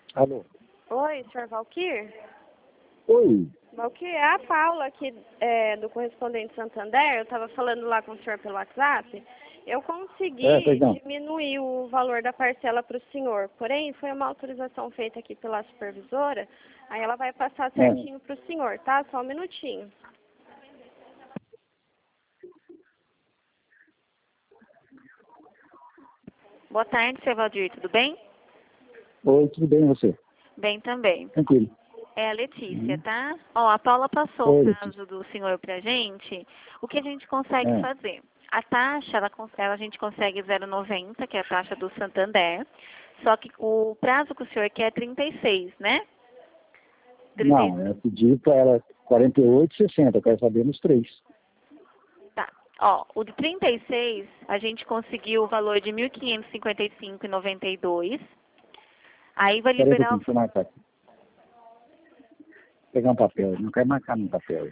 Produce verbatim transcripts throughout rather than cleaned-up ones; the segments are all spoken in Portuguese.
Alô? Oi, senhor Valquir? Oi. Valquir, é a Paula aqui é, do Correspondente Santander. Eu estava falando lá com o senhor pelo WhatsApp. Eu consegui É, pois não. diminuir o valor da parcela para o senhor. Porém, foi uma autorização feita aqui pela supervisora. Aí ela vai passar certinho para o senhor, tá? Só um minutinho. Boa tarde, senhor Valdir, tudo bem? Oi, tudo bem e você? Bem também. Tranquilo. É a Letícia, Uhum. tá? Ó, a Paula passou Oi, o Letícia. caso do senhor pra gente. O que a gente consegue É. fazer? A taxa, ela, cons- ela a gente consegue zero vírgula noventa, que é a taxa do Santander. Só que o prazo que o senhor quer é trinta e seis, né? trinta e- Não, eu pedi para ela quarenta e oito e sessenta, eu quero saber nos três. Tá. Ó, o de trinta e seis, a gente conseguiu o valor de mil quinhentos e cinquenta e cinco reais e noventa e dois. Aí vai Espera aí um liberar pouquinho, o... deixa eu marcar aqui. Vou pegar um papel, não quero marcar no papel.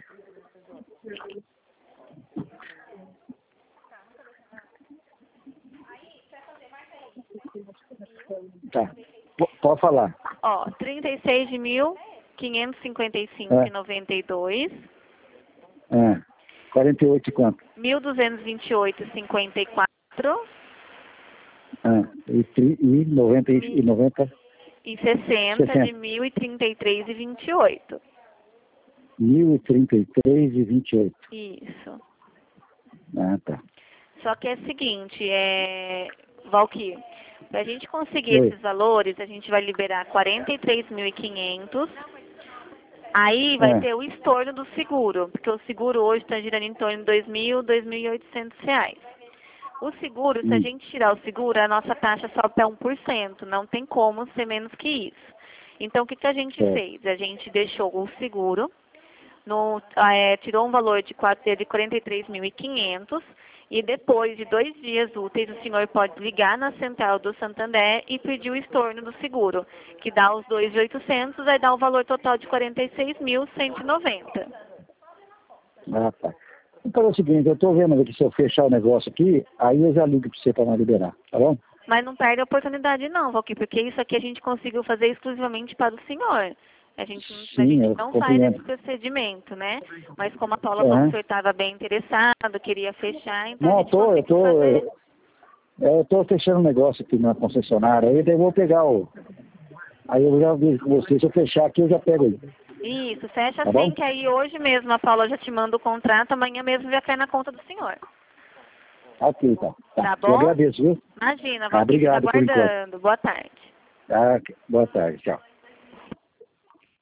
Tá, P- pode falar. Ó, trinta e seis de mil quinhentos e cinquenta e cinco reais e noventa e dois. É. quarenta e oito e quanto? mil duzentos e vinte e oito reais e cinquenta e quatro. É. E, tri- e noventa e, e noventa, E sessenta de mil e trinta e três reais e vinte e oito. mil e trinta e três e vinte e oito. Isso. Ah, tá. Só que é o seguinte, é... Valquir, para a gente conseguir Oi. esses valores, a gente vai liberar quarenta e três mil e quinhentos. Aí vai É. ter o estorno do seguro, porque o seguro hoje está girando em torno de dois mil, dois mil e oitocentos reais. O seguro, se a Hum. gente tirar o seguro, a nossa taxa sobe para um por cento. Não tem como ser menos que isso. Então, o que, que a gente Certo. fez? A gente deixou o seguro, no, é, tirou um valor de, quatro, de quarenta e três mil e quinhentos e depois de dois dias úteis, o senhor pode ligar na central do Santander e pedir o estorno do seguro, que dá os dois mil e oitocentos, vai dar o valor total de quarenta e seis mil cento e noventa. Ah, tá. Então é o seguinte, eu estou vendo que se eu fechar o negócio aqui, aí eu já ligo para você para não liberar, tá bom? Mas não perde a oportunidade não, Valquir, porque isso aqui a gente conseguiu fazer exclusivamente para o senhor. A gente, não- a Sim, gente eu não faz esse compreendo. procedimento, né? Mas como a Paula falou que o É. senhor estava bem interessado, queria fechar, então a Não, eu gente tô, eu conseguiu tô, fazer. eu tô fechando um negócio aqui na concessionária, aí daí eu vou pegar o... Aí eu já vejo com você, se eu fechar aqui eu já pego aí, Isso, fecha tá bom? assim, que aí hoje mesmo a Paula já te manda o contrato, amanhã mesmo já cai na conta do senhor. Ok, tá. Tá Tá, eu bom? agradeço, viu? Imagina, Ah, Valquir, fica obrigado por enquanto. aguardando. Boa tarde. Ah, boa tarde, tchau.